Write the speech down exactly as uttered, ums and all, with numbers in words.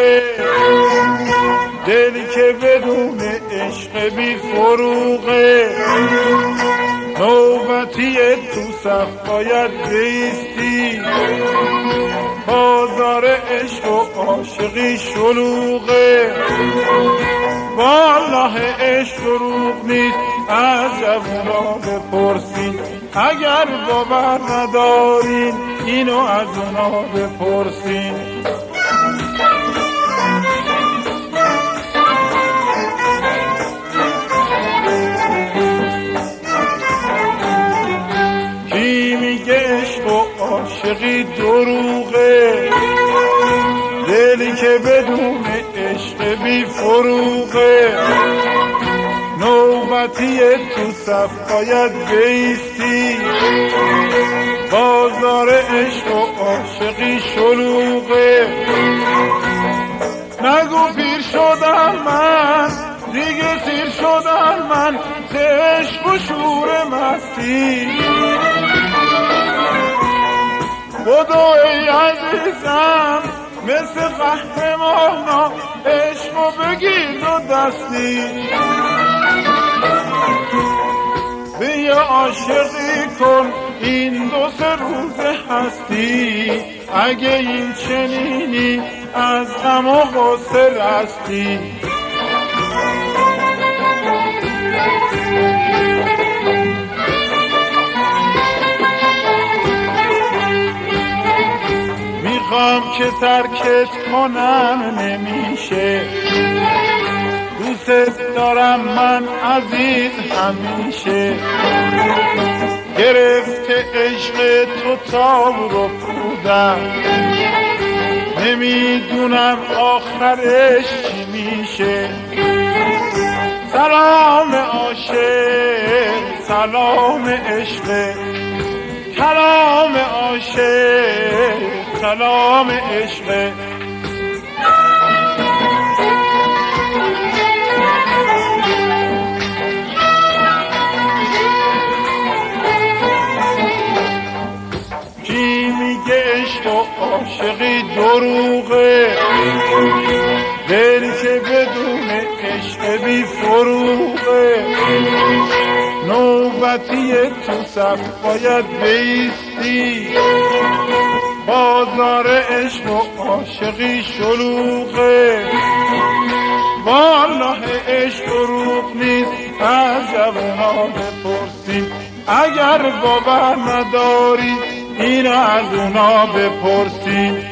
دروغه، دلی که بدون عشق بی فروغه. نوبتی تو صف باید بیستی، بازار عشق و عاشقی شلوغه. والله عشق دروغ نیست، از جوونا بپرسین، اگر باور ندارین اینو از اونا بپرسین. کی میگه عشق و عاشقی دروغه، دلی که بدون عشق بی فروغه. نوبتی تو صف باید بیستی، بازار عشق و عاشقی شلوغه. نگو پیر شدم من، دیگه سیر شدم من، ز عشق و شور مستی. خدا ای عزیزم مثل قهرمانا، عشقو بگیر دو دستی. بیا عاشقی کن این دو سه روز هستی، اگه این چنینی از غم و غصه رستی. میخوام که ترکت کنم نمیشه، دوست دارم من عزیز همیشه. گرفته عشق تو تاب رو بودم، نمیدونم آخرش چی میشه. سلام عاشق، سلام عشق، کلام عاشق، کلام عشق. کی میگه عشق و عاشقی دروغه، دلی که بدون عشق بی فروغه. نوبتی تو صف باید بیستی، بازار عشق و عاشقی شلوغه. والله عشق دروغ نیست، از جوونا بپرسین، اگر باور نداری اینو از اونا بپرسین.